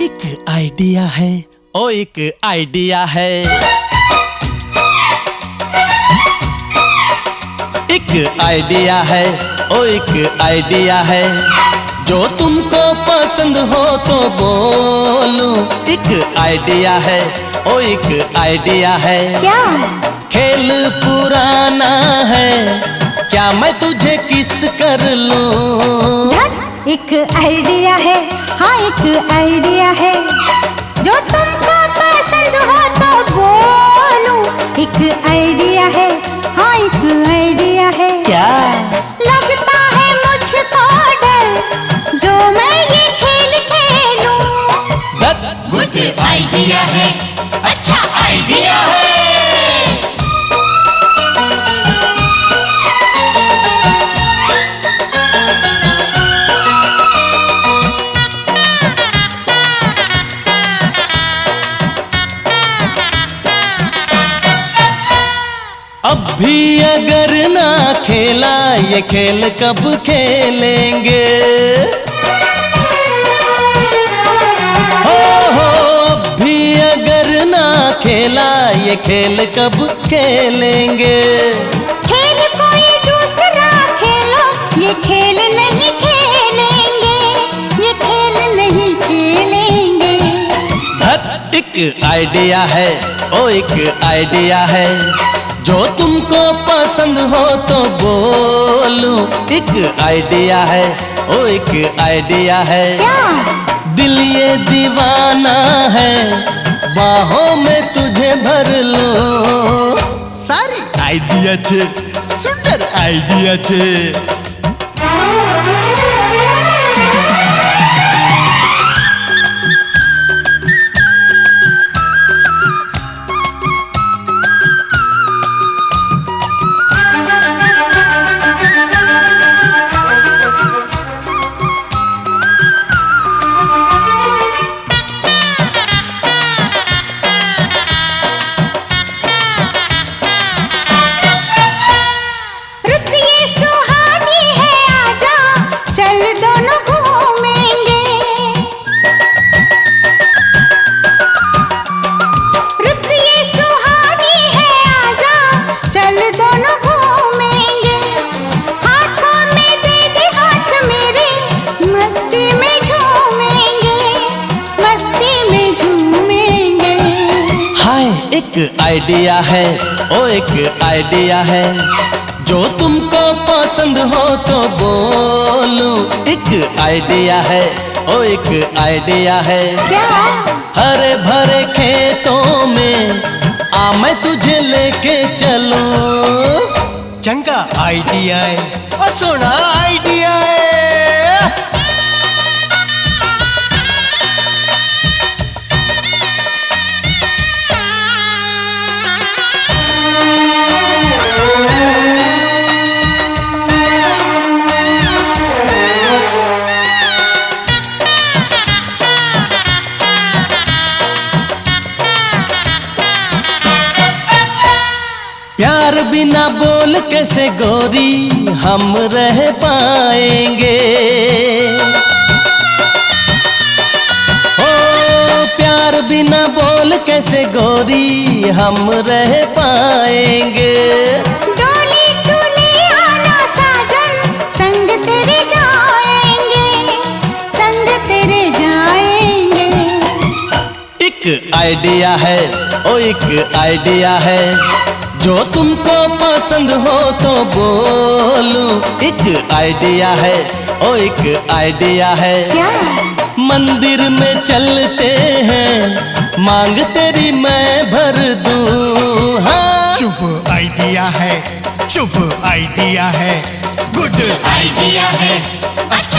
एक आइडिया है, ओ एक आइडिया है, एक आइडिया है, ओ एक आइडिया है। जो तुमको पसंद हो तो बोलो। एक आइडिया है, ओ एक आइडिया है। क्या? खेल पुराना है, क्या मैं तुझे किस कर लूं? एक आइडिया है, हाँ एक आइडिया है। जो तुमको पसंद हो तो बोलो। एक आइडिया है, हाँ एक आइडिया है। क्या? लगता है मुझको डर जो मैं ये खेल खेलूं। गुड आइडिया है, अच्छा आइडिया है। अब भी अगर ना खेला ये खेल कब खेलेंगे? हो अब भी अगर ना खेला ये खेल कब खेलेंगे? खेल कोई दूसरा खेलो, ये खेल नहीं खेलेंगे, ये खेल नहीं खेलेंगे। एक आइडिया है, ओ एक आइडिया है। जो तुमको पसंद हो तो बोलो। एक आइडिया है, ओ एक आइडिया है। क्या? दिल ये दीवाना है, बाहों में तुझे भर लो। सारी आइडिया छे, सुंदर आइडिया छे। एक आइडिया है, ओ एक आइडिया है। जो तुमको पसंद हो तो बोलो। एक आइडिया है, ओ एक आइडिया है। क्या? हरे भरे खेतों में आ मैं तुझे लेके चलूं। चंगा आइडिया है, ओ सोना आइडिया है। प्यार बिना बोल कैसे गोरी हम रह पाएंगे? ओ प्यार बिना बोल कैसे गोरी हम रह पाएंगे? डोली तू ले आना साजन, संग तेरे जाएंगे, संग तेरे जाएंगे। एक आइडिया है, ओ एक आइडिया है। जो तुमको पसंद हो तो बोलो। एक आइडिया है, ओ एक आइडिया है। क्या? मंदिर में चलते हैं, मांग तेरी मैं भर दूं। हाँ शुभ आइडिया है, शुभ आइडिया है। गुड आइडिया है, अच्छा